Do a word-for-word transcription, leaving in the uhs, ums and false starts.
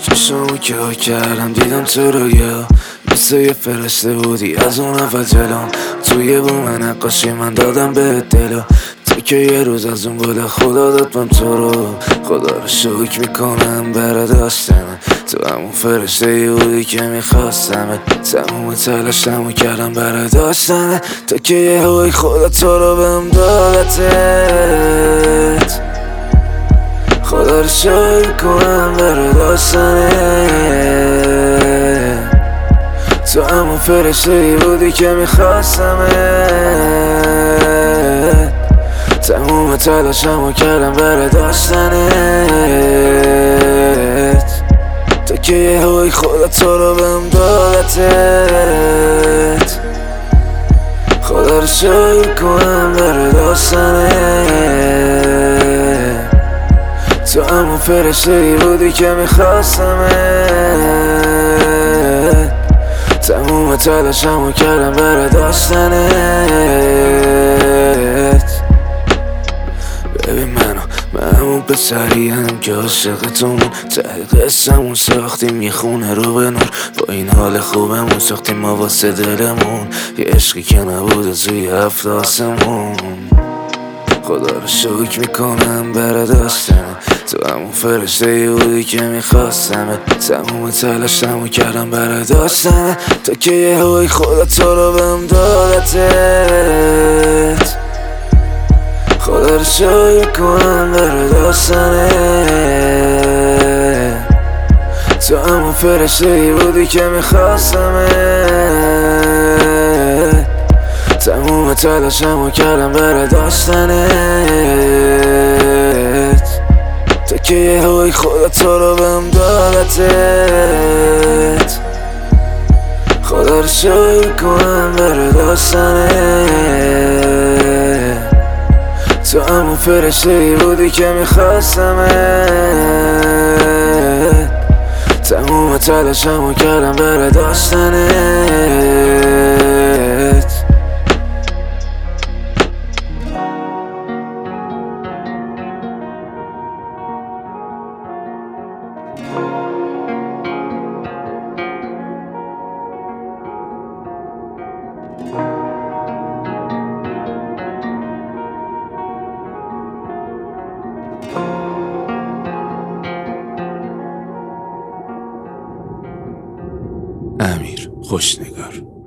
چشمو که ها کردم دیدم تو رو یا مثل یه فرشته بودی از اون اول جلوم. توی بوم نقاشی من دادم به دلو، تو که یه روز از اون گل خدا داد من تو رو. خدا رو شکر میکنم برا داشتنم، تو همون فرشته ای بودی که میخواستم. تموم تلاشمو کردم برا داشتنه، تو که یه هوی خدا تو رو بهم دادتت. خدا رو شکر کنم برا داشتنه، تو همون فرشته ای بودی که میخواستمت. تموم تلاشمو کردم برا داشتنت، تو که یه هوی خدا تو رو بهم دادتت. خدا رو شکر کنم برا داشتنت، تو همون فرشته ای بودی که میخواستمت. تموم تلاشمو کردم برا داشتنت. ببین منو، من همون پسریم که عاشقتون ته قصه‌مون ساختیم یه خونه رو به نور. با این حال خوبمون ساختیم ما واسه دلمون یه عشقی که نبوده توی هفت آسمون. خدا رو شکر میکنم برا داشتنه، تو همون فرشته ای بودی که میخواستمه. تموم تلاشمو کردم برا داشتنه، تو که یه هوی خدا تو رو بهم دادتت. خدا رو شکر کنم برا داشتنه، تو همون فرشته ای بودی که میخواستمه. تموم تلاشمو کردم برا داشتنت، تو که یه هوی خدا تو رو بهم دادتت. خدا رو شکر کنم برا داشتنت، تو همون فرشته ای بودی که میخواستمت. تموم تلاشمو کردم برا داشتنت. امیر خوشنگار.